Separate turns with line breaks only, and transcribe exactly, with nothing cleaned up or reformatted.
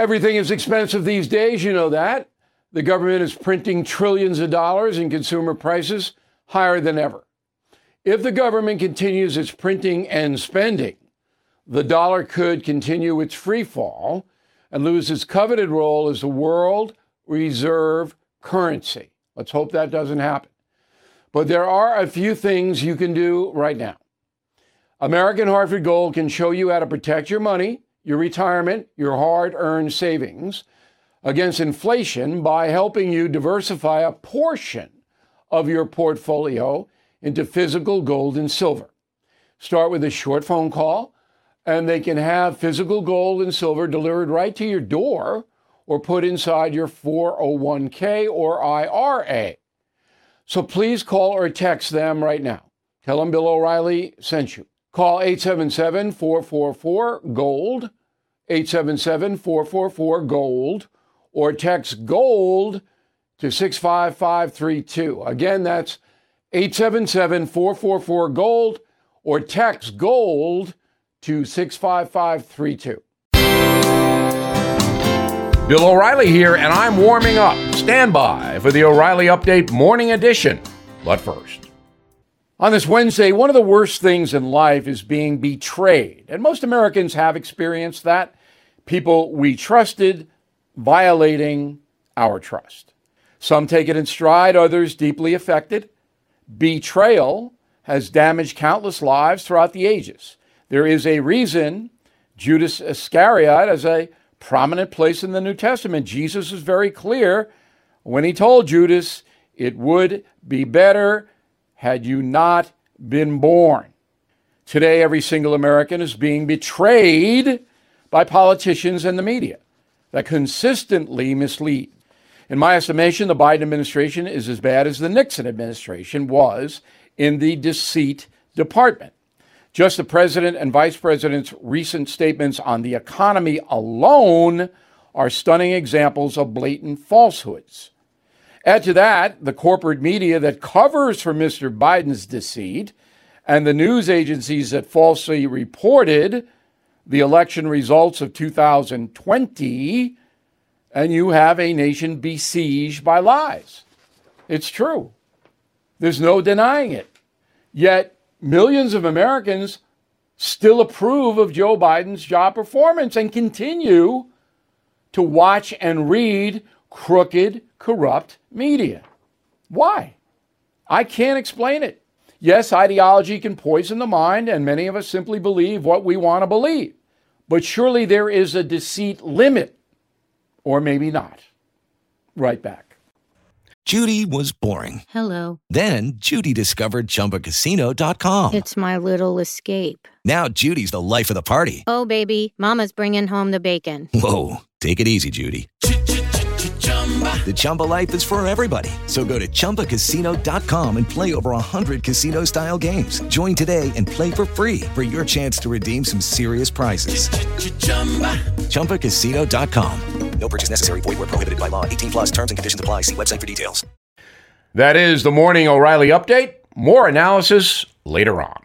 Everything is expensive these days, you know that. The government is printing trillions of dollars and consumer prices higher than ever. If the government continues its printing and spending, the dollar could continue its free fall and lose its coveted role as the world reserve currency. Let's hope that doesn't happen. But there are a few things you can do right now. American Hartford Gold can show you how to protect your money, your retirement, your hard-earned savings against inflation by helping you diversify a portion of your portfolio into physical gold and silver. Start with a short phone call, and they can have physical gold and silver delivered right to your door or put inside your four oh one k or I R A. So please call or text them right now. Tell them Bill O'Reilly sent you. Call eight seven seven, four four four, GOLD, eight seven seven, four four four, GOLD, or text GOLD to six five five three two. Again, that's eight seven seven, four four four, GOLD, or text GOLD to six five five three two. Bill O'Reilly here, and I'm warming up. Stand by for the O'Reilly Update Morning Edition. But first, on this Wednesday, one of the worst things in life is being betrayed. And most Americans have experienced that. People we trusted violating our trust. Some take it in stride, others deeply affected. Betrayal has damaged countless lives throughout the ages. There is a reason Judas Iscariot has a prominent place in the New Testament. Jesus was very clear when he told Judas, it would be better had you not been born. Today, every single American is being betrayed by politicians and the media that consistently mislead. In my estimation, the Biden administration is as bad as the Nixon administration was in the deceit department. Just the president and vice president's recent statements on the economy alone are stunning examples of blatant falsehoods. Add to that the corporate media that covers for Mister Biden's deceit and the news agencies that falsely reported the election results of two thousand twenty, and you have a nation besieged by lies. It's true. There's no denying it. Yet, millions of Americans still approve of Joe Biden's job performance and continue to watch and read crooked, corrupt media. Why? I can't explain it. Yes, ideology can poison the mind, and many of us simply believe what we want to believe. But surely there is a deceit limit, or maybe not. Right back.
Judy was boring.
Hello.
Then Judy discovered Chumba Casino dot com.
It's my little escape.
Now Judy's the life of the party.
Oh, baby, mama's bringing home the bacon.
Whoa, take it easy, Judy. The Chumba life is for everybody. So go to Chumba Casino dot com and play over one hundred casino-style games. Join today and play for free for your chance to redeem some serious prizes. Chumba Casino dot com. No purchase necessary. Void where prohibited by law. eighteen plus terms and conditions apply. See website for details.
That is the Morning O'Reilly Update. More analysis later on.